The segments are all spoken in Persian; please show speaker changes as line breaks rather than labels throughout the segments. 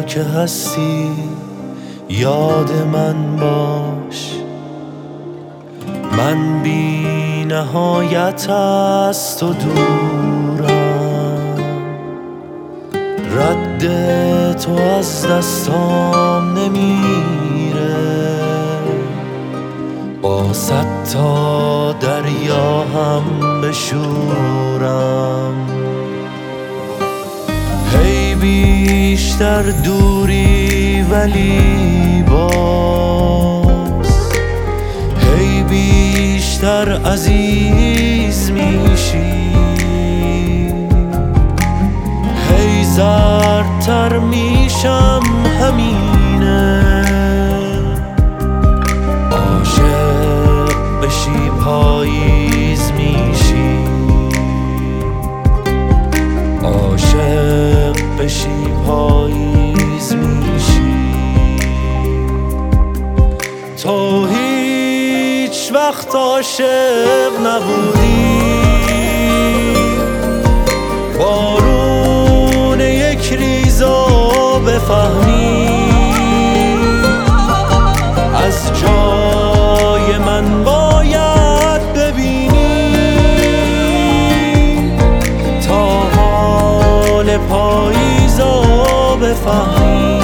که هستی یاد من باش. من بی نهایت از تو دورم، رد تو از دستام نمیره. با 100 تا دریا هم بشورم، هی بیشتر دوری ولی باز هی بیشتر عزیز میشی، هی زردتر میشم همینه. عاشق بشی پاییز میشی، عاشق بشی پاییز میشی. تو هیچ وقت عاشق نبودی، بارون یک ریزو بفهمی. از جای من باید ببینی تا حال پاییزو بفهمی.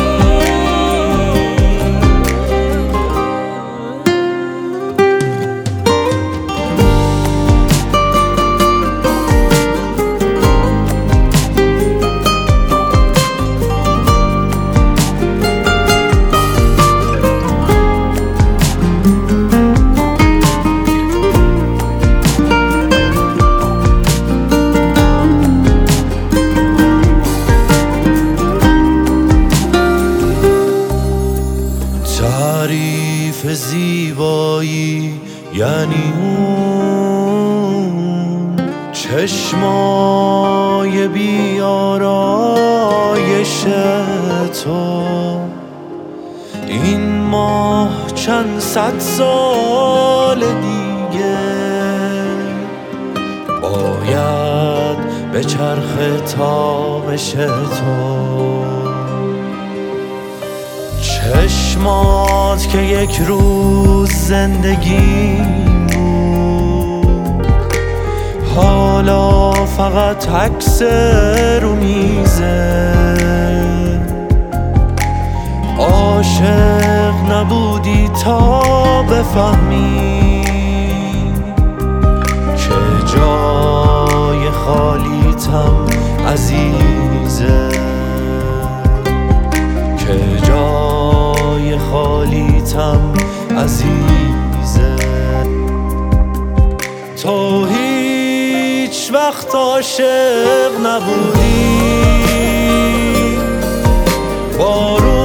تعریف زیبایی یعنی اون چشمای بیارایش تو. این ماه چند 100 سال دیگه باید به چرخ تابش تو. چشمات که یک روز زندگی بود، حالا فقط عکس رو میزه. عاشق نبودی تا بفهمی که جای خالیتم عزیزه، که جای خالیتم عزیزه. تو هیچ وقت عاشق نبودی، بارون